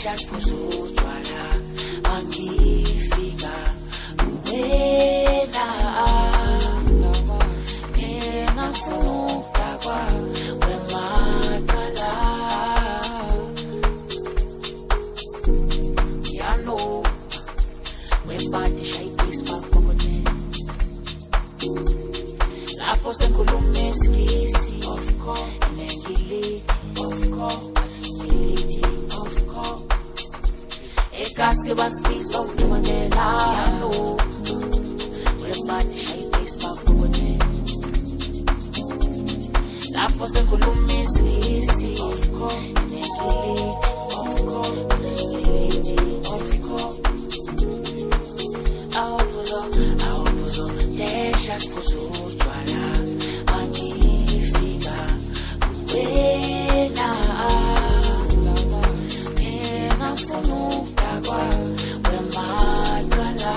desha siphuza utshwala mangifika kuwena mina ngifuna ukudakwa kwemaqala yano webhadi shayibhisi bakokone lapho sengikhuluma isikisi of course nengilithi of course of course ekasi basibiza udokotela yano webhadi shayibhisi bakokone lapho sengikhuluma isikisi of course nengilithi of course of course awubuzo desha siphuza utshwala mangifika kuwena mina ngifuna ukudakwa kwemaqala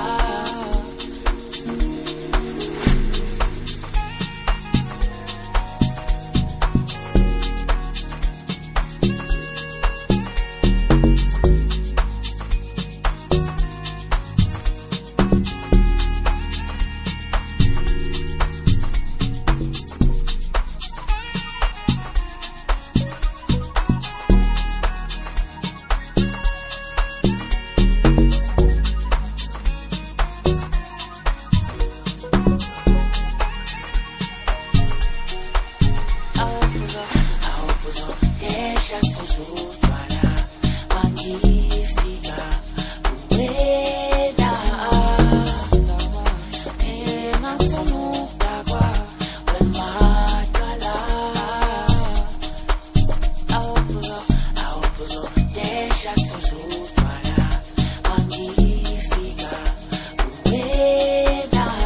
desha siphuza utshwala mangifika kuwena mina ngifuna ukudakwa kwemaqala awubuzo desha siphuza utshwala mangifika kuwena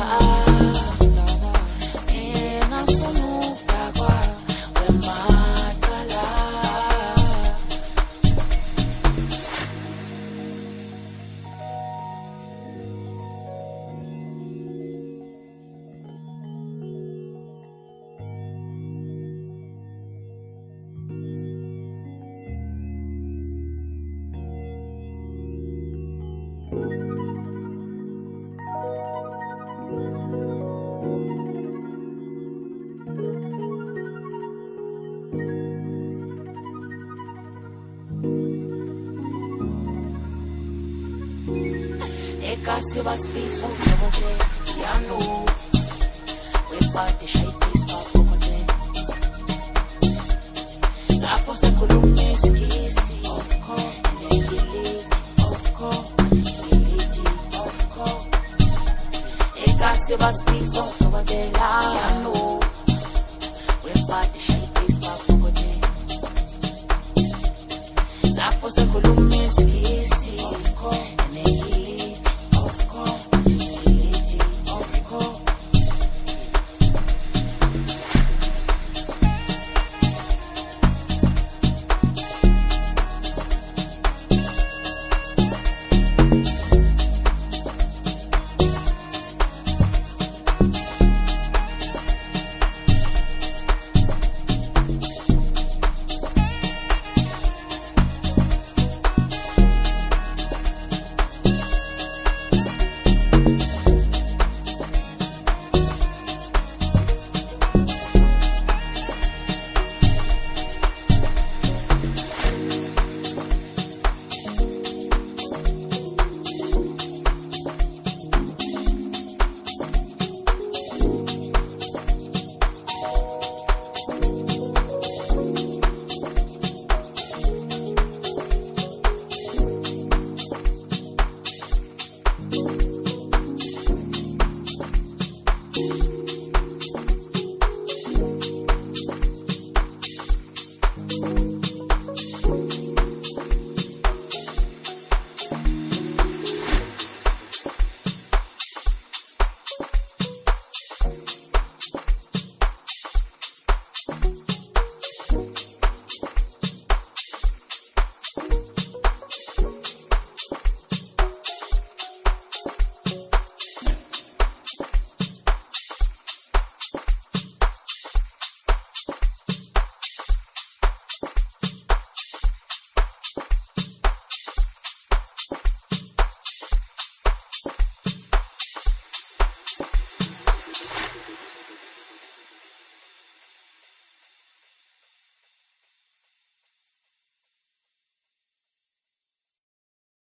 mina ngifuna ukudakwa kwemaqala ekasi basibiza udokotela yano webhadi shayibhisi bakokone lapho sengikhuluma isikisi of course nengilithi of course ekasi basibiza udokotela yano